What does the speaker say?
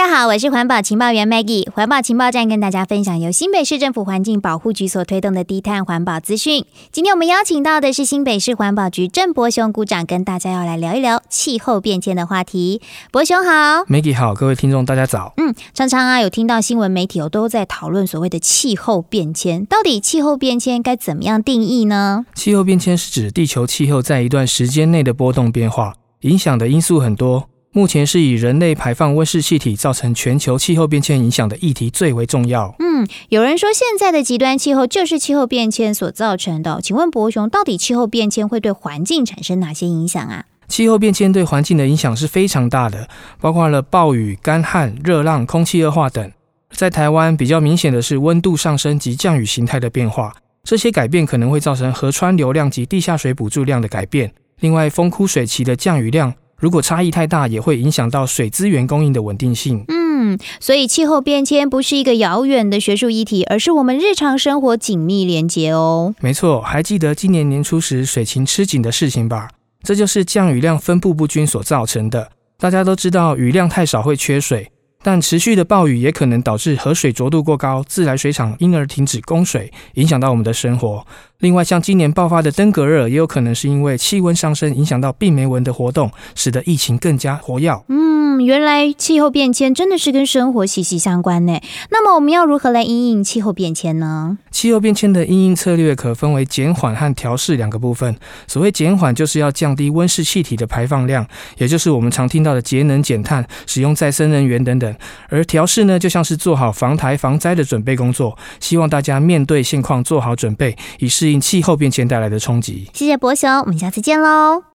家好，我是环保情报员 Maggie。环保情报站跟大家分享由新北市政府环境保护局所推动的低碳环保资讯。今天我们邀请到的是新北市环保局郑伯雄股长，跟大家要来聊一聊气候变迁的话题。伯雄好。 Maggie 好，各位听众大家早。 常常有听到新闻媒体都在讨论所谓的气候变迁，到底气候变迁该怎么样定义呢？ 气候变迁是指地球气候在一段时间内的波动变化，影响的因素很多。目前是以人类排放温室气体造成全球气候变迁影响的议题最为重要。 有人说现在的极端气候就是气候变迁所造成的，请问伯雄，到底气候变迁会对环境产生哪些影响啊？ 气候变迁对环境的影响是非常大的，包括了暴雨、干旱、热浪、空气恶化等。在台湾比较明显的是温度上升及降雨形态的变化，这些改变可能会造成河川流量及地下水补助量的改变。另外，风枯水期的降雨量如果差异太大，也会影响到水资源供应的稳定性。 所以气候变迁不是一个遥远的学术议题，而是我们日常生活紧密连结哦。 没错，还记得今年年初时水情吃紧的事情吧？这就是降雨量分布不均所造成的。大家都知道雨量太少会缺水，但持续的暴雨也可能导致河水浊度过高，自来水厂因而停止供水，影响到我们的生活。另外，像今年爆发的登革热，也有可能是因为气温上升影响到病媒蚊的活动，使得疫情更加活跃。 原来气候变迁真的是跟生活息息相关呢。那么我们要如何来因应气候变迁呢？ 气候变迁的因应策略可分为减缓和调适两个部分。所谓减缓，就是要降低温室气体的排放量，也就是我们常听到的节能减碳、使用再生能源等等。而调适呢，就像是做好防台防灾的准备工作，希望大家面对现况做好准备，以适应气候变迁带来的冲击。 谢谢伯雄，我们下次见喽。